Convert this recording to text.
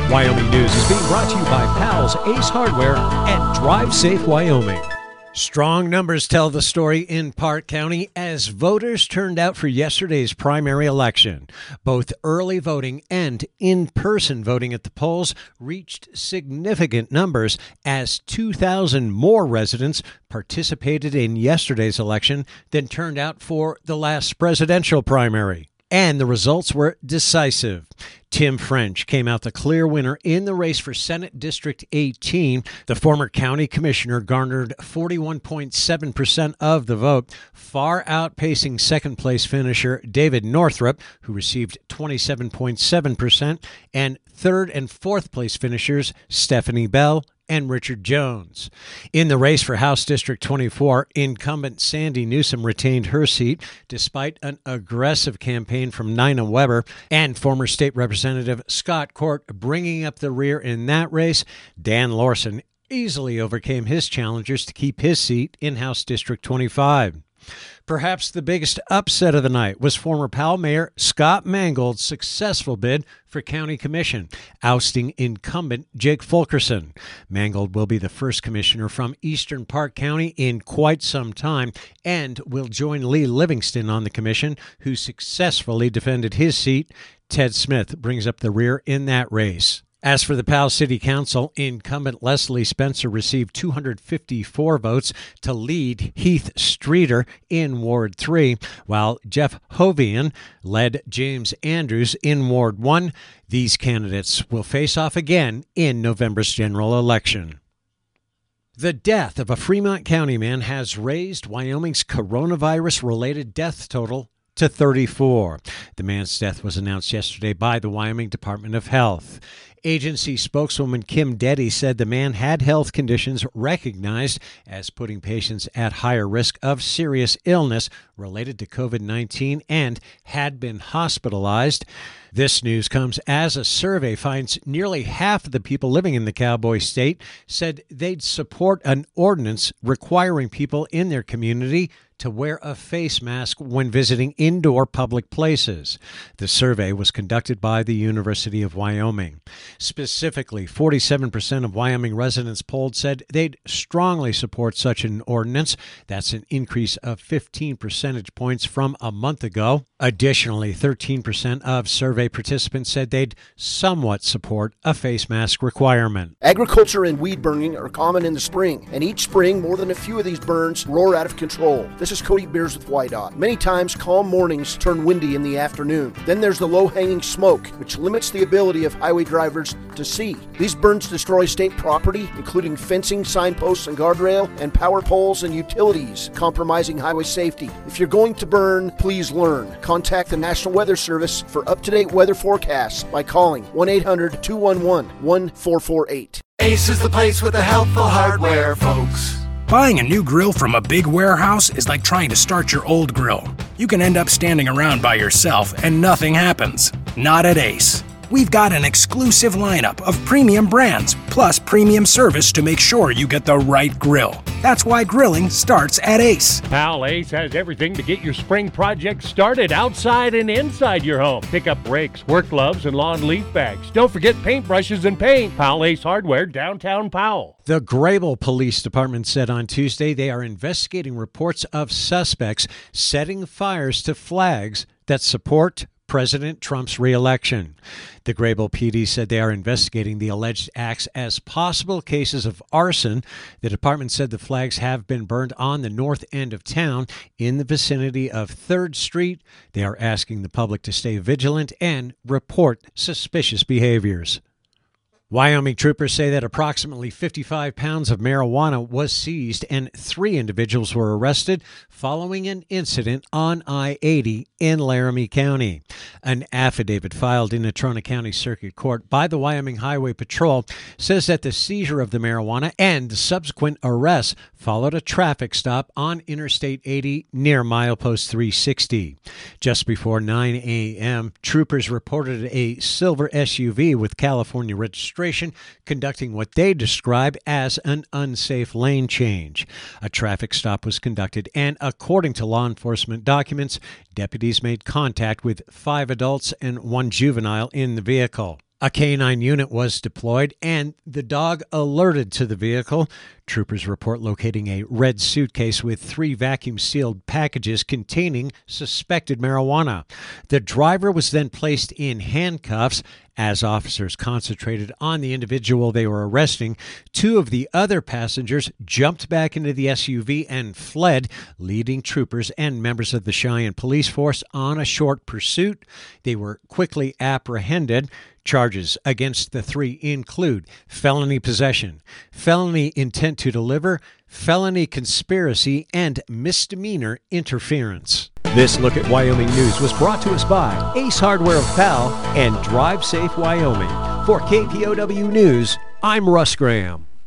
Wyoming News is being brought to you by Powell's Ace Hardware and Drive Safe Wyoming. Strong numbers tell the story in Park County as voters turned out for yesterday's primary election. Both early voting and in-person voting at the polls reached significant numbers as 2,000 more residents participated in yesterday's election than turned out for the last presidential primary. And the results were decisive. Tim French came out the clear winner in the race for Senate District 18. The former county commissioner garnered 41.7% of the vote, far outpacing second-place finisher David Northrup, who received 27.7%, and third- and fourth-place finishers Stephanie Bell and Richard Jones. In the race for House District 24, incumbent Sandy Newsom retained her seat despite an aggressive campaign from Nina Weber and former state representative Scott Court bringing up the rear in that race. Dan Lorson easily overcame his challengers to keep his seat in House District 25. Perhaps the biggest upset of the night was former Powell Mayor Scott Mangold's successful bid for county commission, ousting incumbent Jake Fulkerson. Mangold will be the first commissioner from Eastern Park County in quite some time and will join Lee Livingston on the commission, who successfully defended his seat. Ted Smith brings up the rear in that race. As for the Powell City Council, incumbent Leslie Spencer received 254 votes to lead Heath Streeter in Ward 3, while Jeff Hovian led James Andrews in Ward 1. These candidates will face off again in November's general election. The death of a Fremont County man has raised Wyoming's coronavirus-related death total to 34. The man's death was announced yesterday by the Wyoming Department of Health. Agency spokeswoman Kim Deddy said the man had health conditions recognized as putting patients at higher risk of serious illness related to COVID-19 and had been hospitalized. This news comes as a survey finds nearly half of the people living in the Cowboy State said they'd support an ordinance requiring people in their community to wear a face mask when visiting indoor public places. The survey was conducted by the University of Wyoming. Specifically, 47% of Wyoming residents polled said they'd strongly support such an ordinance. That's an increase of 15 percentage points from a month ago. Additionally, 13% of survey participants said they'd somewhat support a face mask requirement. Agriculture and weed burning are common in the spring, and each spring more than a few of these burns roar out of control. This is Cody Beers with WYDOT. Many times calm mornings turn windy in the afternoon. Then there's the low-hanging smoke, which limits the ability of highway drivers to see. These burns destroy state property, including fencing, signposts and guardrail, and power poles and utilities, compromising highway safety. If you're going to burn, please learn. Contact the National Weather Service for up-to-date weather forecasts by calling 1-800-211-1448. Ace is the place with the helpful hardware, folks. Buying a new grill from a big warehouse is like trying to start your old grill. You can end up standing around by yourself and nothing happens. Not at Ace. We've got an exclusive lineup of premium brands, plus premium service to make sure you get the right grill. That's why grilling starts at Ace. Powell Ace has everything to get your spring project started outside and inside your home. Pick up rakes, work gloves, and lawn leaf bags. Don't forget paintbrushes and paint. Powell Ace Hardware, downtown Powell. The Grable Police Department said on Tuesday they are investigating reports of suspects setting fires to flags that support President Trump's re-election. The Grable PD said they are investigating the alleged acts as possible cases of arson. The department said the flags have been burned on the north end of town in the vicinity of 3rd Street. They are asking the public to stay vigilant and report suspicious behaviors. Wyoming troopers say that approximately 55 pounds of marijuana was seized and 3 individuals were arrested following an incident on I-80 in Laramie County. An affidavit filed in Natrona County Circuit Court by the Wyoming Highway Patrol says that the seizure of the marijuana and the subsequent arrest followed a traffic stop on Interstate 80 near milepost 360. Just before 9 a.m., troopers reported a silver SUV with California registration conducting what they describe as an unsafe lane change. A traffic stop was conducted, and according to law enforcement documents, deputies made contact with 5 adults and 1 juvenile in the vehicle. A K-9 unit was deployed, and the dog alerted to the vehicle. Troopers report locating a red suitcase with 3 vacuum-sealed packages containing suspected marijuana. The driver was then placed in handcuffs. As officers concentrated on the individual they were arresting, 2 of the other passengers jumped back into the SUV and fled, leading troopers and members of the Cheyenne police force on a short pursuit. They were quickly apprehended. Charges against the 3 include felony possession, felony intent to deliver, felony conspiracy, and misdemeanor interference. This Look at Wyoming News was brought to us by Ace Hardware of Powell and Drive Safe Wyoming. For KPOW News, I'm Russ Graham.